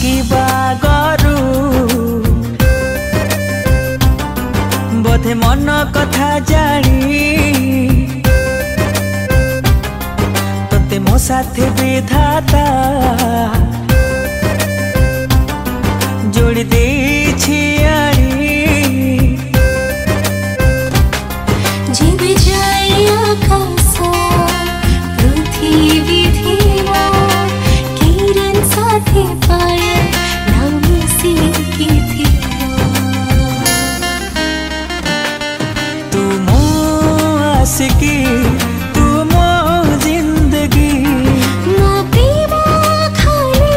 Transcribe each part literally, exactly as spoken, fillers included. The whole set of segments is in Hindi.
থাকিবা গরু বোধে মন কথা জানি তোতে মো সাথে বিধাতা जोड़ी देछि आनी जीवे जाए आकाश पृथ्वी धीमा किरण साथे पाए नाम से की थी तू मो आशिकी तू मो जिंदगी मो प्रेम खाली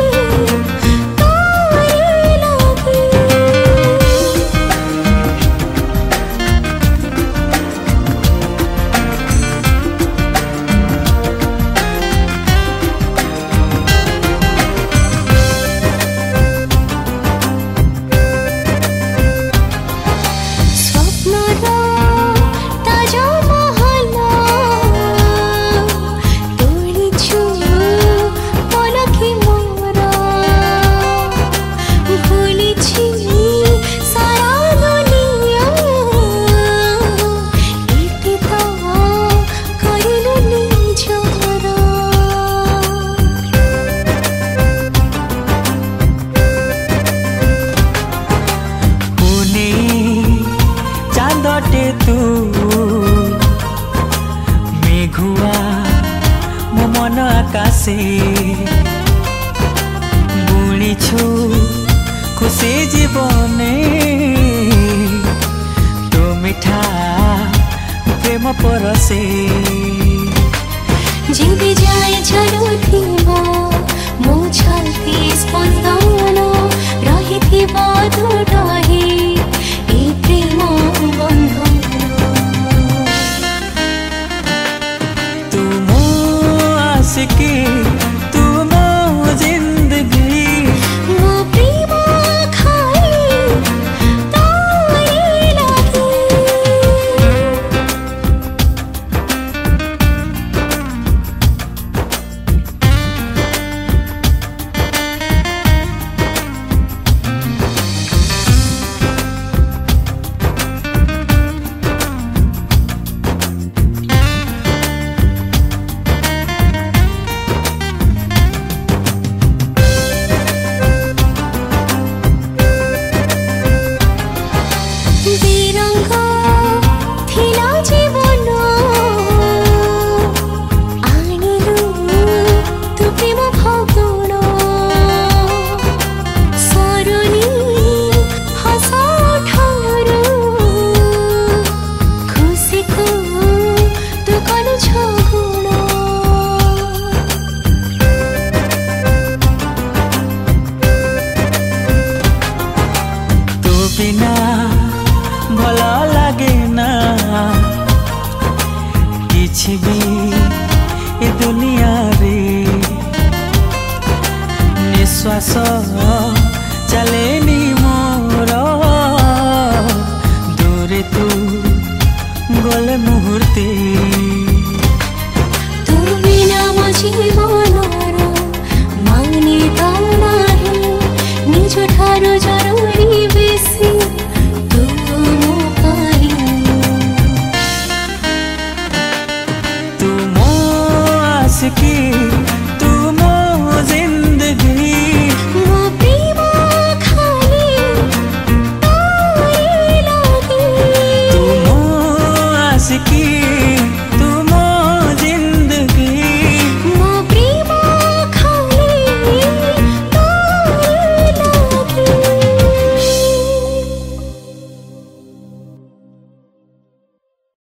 तू मेघुआ मो मन आकाशे बुणीछु खुशी जीवने तो मिठा प्रेम परसे जीवे जाए चलुथिबो मो छाती स्पंदन रहिथिबो दुटही ए प्रेम बंधन तू मो आशिकी तू मो जिंदगी मो प्रेम खाली तोरे लागी बिरंग थिला जीवन आनिलु तु प्रेम फगुण सरुनी हस ठारू खुशी को तु कनु छगुण तू बिना भल लगे ना किछि भी ए दुनिया रे निश्वास चले नी मोर दूरे तू गले मुहूर्ते तू बिना मो जीवनर माने तो नाही निज ठारू जरूरी बेसी तू मो पाई तू मो आशिकी तू मो जिंदगी मो प्रेम खाली तोरे लागी तू मो आशिकी